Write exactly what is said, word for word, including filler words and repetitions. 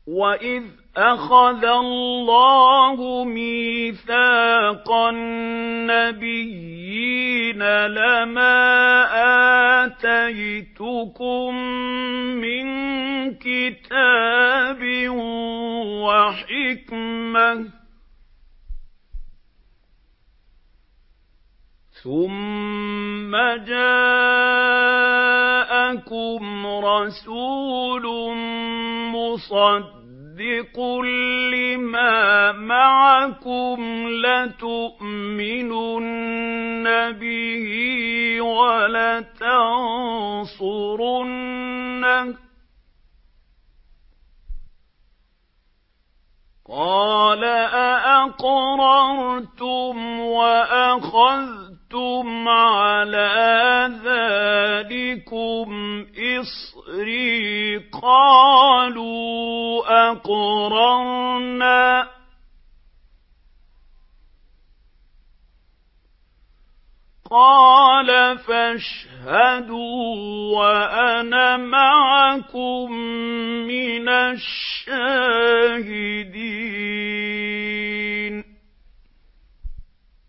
وَإِذْ أَخَذَ اللَّهُ مِيثَاقَ النَّبِيِّينَ لَمَا آتَيْتُكُم مِّن كِتَابٍ وَحِكْمَةٍ ثُمَّ جَاءَكُمْ رَسُولٌ مُصَدِّقٌ لِّمَا مَعَكُمْ لَتُؤْمِنُنَّ بِهِ وَلَتَنصُرُنَّهُ ۚ قَالَ أَأَقْرَرْتُمْ وَأَخَذْتُمْ عَلَىٰ ذَٰلِكُمْ إِصْرِي ۖ قَالُوا أَقْرَرْنَا ۚ قَالَ فَاشْهَدُوا وَأَنَا مَعَكُم مِّنَ الشَّاهِدِينَ.